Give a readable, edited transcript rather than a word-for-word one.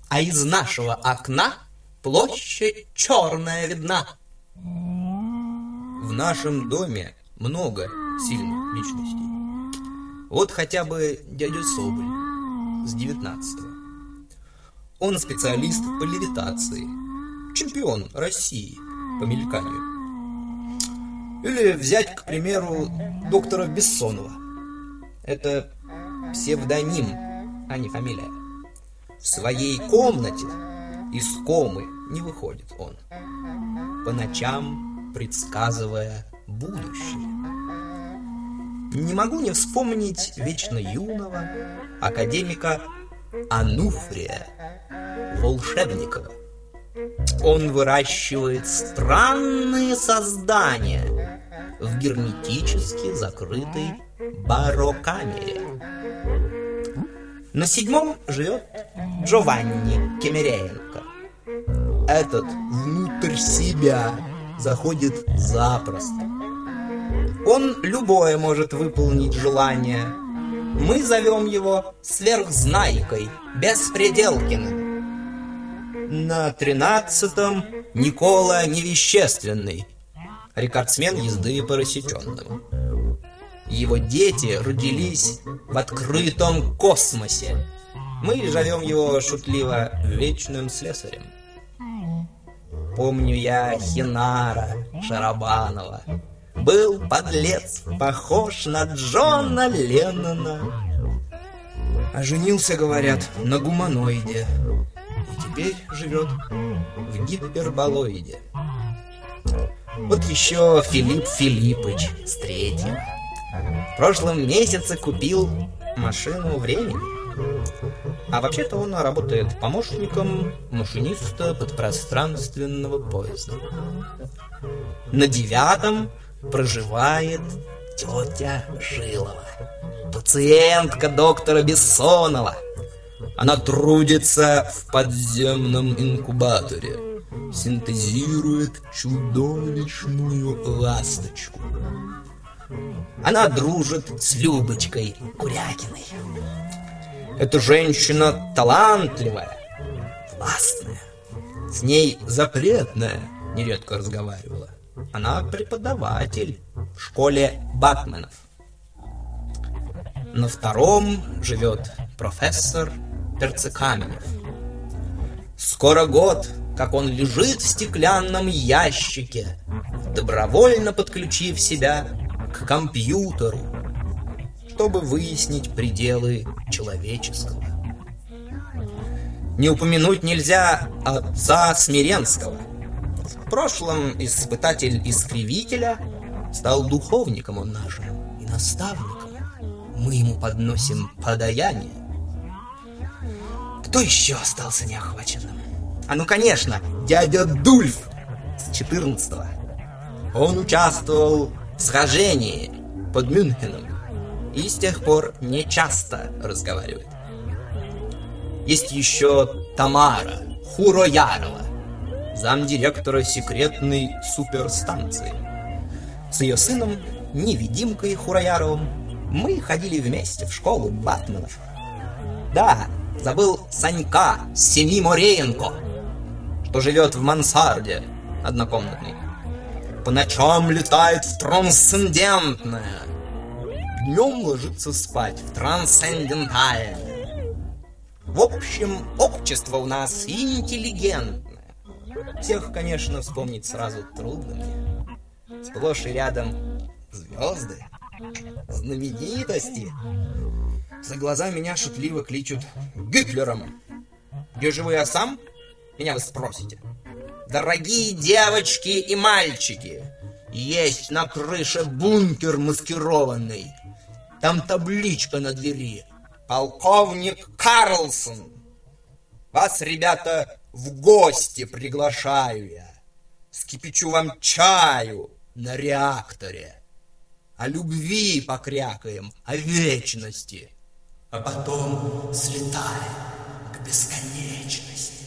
а из нашего окна площадь черная видна. В нашем доме много сильных личностей. Вот хотя бы дядя Соболь с 19-го. Он специалист по левитации, чемпион России по мельканию. Или взять, к примеру, доктора Бессонова. Это псевдоним, а не фамилия. В своей комнате из комы не выходит он, по ночам предсказывая будущее. Не могу не вспомнить вечно юного академика Ануфрия Волшебникова. Он выращивает странные создания в герметически закрытой барокамере. На 7-м живет Джованни Кемеренко. Этот внутрь себя заходит запросто. Он любое может выполнить желание. Мы зовем его сверхзнайкой, Беспределкиным. На 13-м Никола Невещественный, рекордсмен езды по рассеченному. Его дети родились в открытом космосе. Мы зовем его шутливо вечным слесарем. Помню я Хинара Шарабанова. Был подлец, похож на Джона Леннона. А женился, говорят, на гуманоиде. И теперь живет в гиперболоиде. Вот еще Филипп Филиппыч с 3-го. В прошлом месяце купил машину времени. А вообще-то он работает помощником машиниста подпространственного поезда. На 9-м проживает тетя Жилова, пациентка доктора Бессонова. Она трудится в подземном инкубаторе, синтезирует чудовищную ласточку. Она дружит с Любочкой Курякиной. Эта женщина талантливая, властная. С ней запретная нередко разговаривала. Она преподаватель в школе Бакменов. На 2-м живет профессор Перцекаменев. Скоро год, как он лежит в стеклянном ящике, добровольно подключив себя к компьютеру, чтобы выяснить пределы человеческого. Не упомянуть нельзя отца Смиренского. В прошлом испытатель-искривителя стал духовником он нашим и наставником. Мы ему подносим подаяние. Кто еще остался неохваченным? Ну, конечно, дядя Дульф с 14-го. Он участвовал в сражении под Мюнхеном и с тех пор не часто разговаривает. Есть еще Тамара Хуроярова, замдиректора секретной суперстанции. С ее сыном, невидимкой Хурояровым, мы ходили вместе в школу Батманов. Да, забыл Санька Семимореенко, что живет в мансарде однокомнатной. По ночам летает в трансцендентное, днем ложится спать в трансцендентальное. В общем, общество у нас интеллигентное. Всех, конечно, вспомнить сразу трудно мне. Сплошь и рядом звезды, знаменитости. За глаза меня шутливо кличут Гитлером. Где живу я сам? Меня вы спросите. Дорогие девочки и мальчики, есть на крыше бункер маскированный. Там табличка на двери: полковник Карлсон. Вас, ребята, в гости приглашаю я. Скипячу вам чаю на реакторе. О любви покрякаем, о вечности. А потом слетаем к бесконечности.